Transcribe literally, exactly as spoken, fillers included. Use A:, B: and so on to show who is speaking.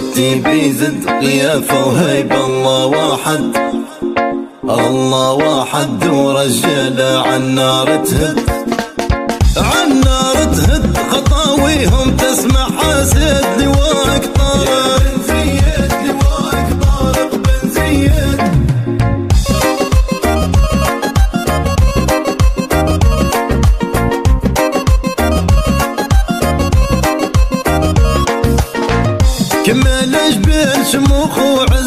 A: تبي زد قيافة وهيبة. الله واحد الله واحد ورجالة عالنار تهد عالنار تهد خطاويهم تسمع حاسد لواحد